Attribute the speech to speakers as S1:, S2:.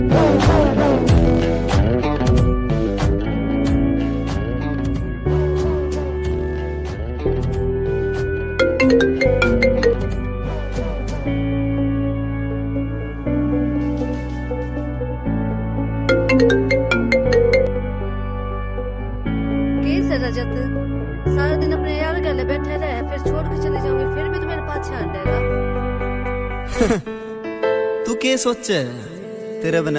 S1: रजत, सारा दिन अपने यार गले बैठे रहे, फिर छोड़ के चले जाऊंगी, फिर भी तो मेरे पास छाड़ देगा।
S2: तू क्या सोचे तेरे बना